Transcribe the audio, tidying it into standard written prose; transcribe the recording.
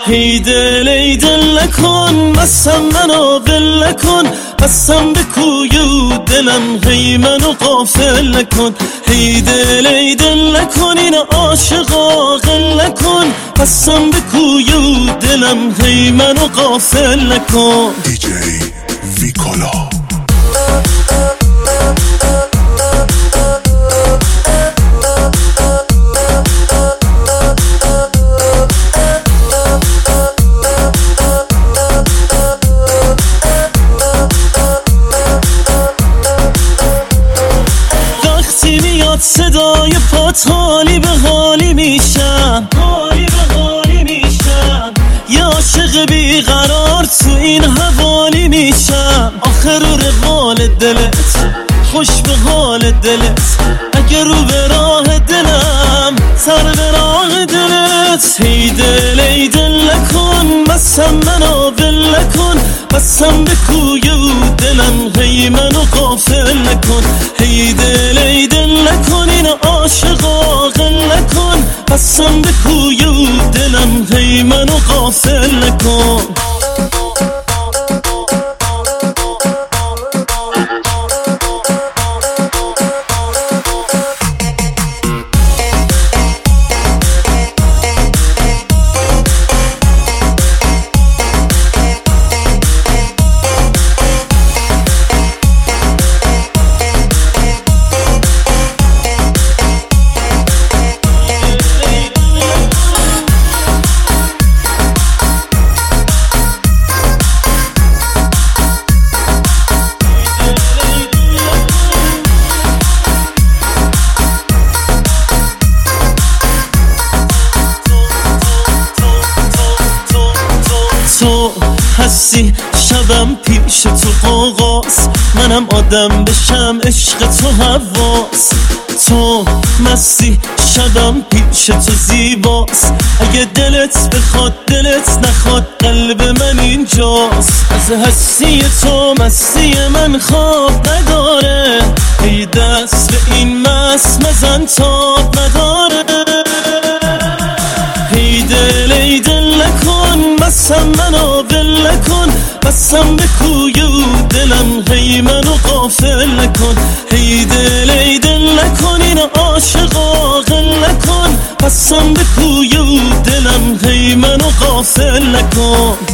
هی دل ای دل نکن، مستم منو ول نکن، بستم به کوی و دلم، هی منو غافل نکن. هی دل ای دل نکن، این عاشقا غل نکن، بستم به کوی و دلم، هی منو غافل نکن. دیجی ویکولا صدای پات حالی به حالی میشم، حالی به حالی میشم، یه عاشق بیقرار تو این حوالی میشم. آخر رو روال دلت، خوش به حال دلت، اگه رو به راه دلم، سر به راه دلت. هی دل ای دل نکن، مستم منو ول نکن، بستم به کوی و دلم، هی منو غافل نکن. هی دل ای دل نکن، این عاشقا غل نکن، بستم به کوی و دلم، هی منو غافل نکن. تو هستی شبم پیش تو قوقاست، منم آدم بشم عشق تو حواس. تو مستی شبم پیش تو زیباست، اگه دلت بخواد دلت نخواد قلب من اینجاست. از هستی تو مستی من خواب نداره، ای دست به این مست مزن تاب نداره. هی دل ای دل نکن، مستم منو ول نکن، بستم به کوی و دلم، هی منو غافل نکن. هی دل ای دل نکن، این عاشقا غل نکن، بستم به کوی و دلم، هی منو غافل نکن.